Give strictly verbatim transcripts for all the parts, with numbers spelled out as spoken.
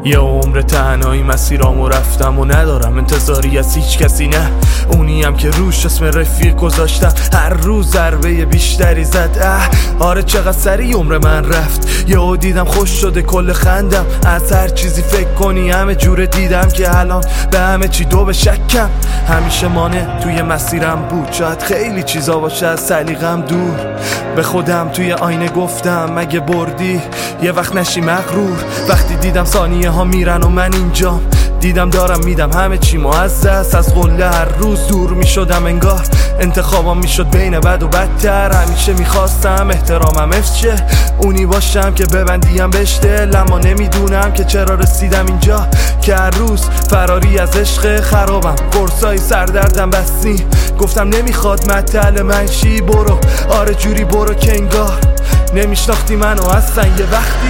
یه عمر تنهایی مسیرامو رفتم و ندارم انتظاری از هیچ کسی، نه اونیم که روش اسم رفیق گذاشتم. هر روز ضربه بیشتری زد. اه آره چقدر سری عمر من رفت. یهو دیدم خوش شده کل خندم. از هر چیزی فکر کنی همه جوره دیدم که الان به همه چی دو به شکم. همیشه مانع توی مسیرم بود، شاید خیلی چیزا باشه از سلیقم دور. به خودم توی آینه گفتم مگه بردی یه وقت نشی مغرور. وقتی دیدم ثانیه ها میرن و من اینجام، دیدم دارم میدم همه چی معزز. از قله هر روز دور میشدم، انگار انتخابم میشد بین بد و بدتر. همیشه میخواستم احترامم حفظ شه، اونی باشم که ببندیم بهش دل. اما نمیدونم که چرا رسیدم اینجا که هر روز فراری از عشق خرابم. قرصای سردردم بستی، گفتم نمیخواد مطل من شی. برو آره جوری برو که انگار نمیشناختی منو اصلا یه وقتی.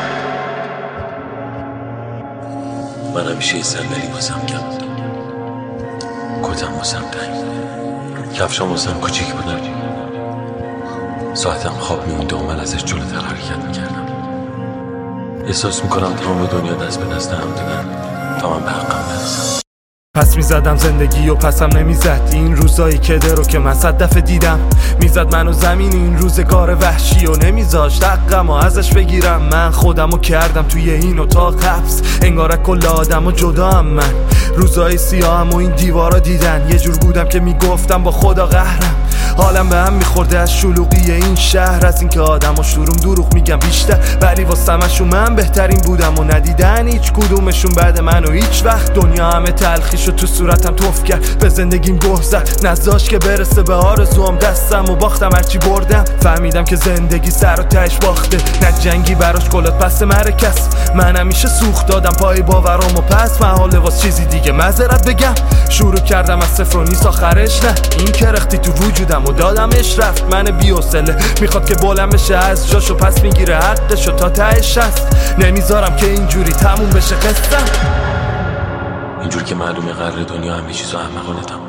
من همیشه صندلی واسم کم بود، کتم واسم تنگ، کفشام واسم کوچیک بودن، ساعتم خواب میموند و من ازش جلوتر حرکت میکردم. احساس میکنم تمام دنیا دست به دست هم دادن تا من به حقم برسم. پس میزدم زندگی و پسم نمیزد. این روزایی که درو که من صد دفعه دیدم، میزد منو زمین این روزگار وحشی و نمیذاشت حقمو ازش بگیرم. من خودمو کردم توی این اتاق حبس، انگار کل آدمو جدا هم. من روزای سیاهم و این دیوارا دیدن، یه جور بودم که میگفتم با خدا قهرم. حالم به هم میخورده از شلوغی این شهر، از اینکه آدمو شروم دروغ میگم بیشتر، ولی واسمشون من بهترین بودم و ندیدن هیچ کدومشون بعد منو هیچ وقت. دنیا همه تلخیشو تو صورتم توف کرد، به زندگیم گوه زد، نذاشت که برسه به آرزوام. دستم و باختم هرچی بردم، فهمیدم که زندگی سر و تهش باخته، نه جنگی براش کلات پس مرکز. من همیشه سوخت دادم پای باورام و پس محاله واس چیزی دیگه معذرت بگم. شروع کردم از صفر و نیست آخرش، نه این که رختی تو وجودم و دادمش رفت. من بی‌حوصله میخواد که بلند بشه از جاشو، پس میگیره حقشو تا تهش هست. نمیذارم که اینجوری تموم بشه قصه، اینجور که معلومه قرار دنیا همه چیزو احمقانه تموم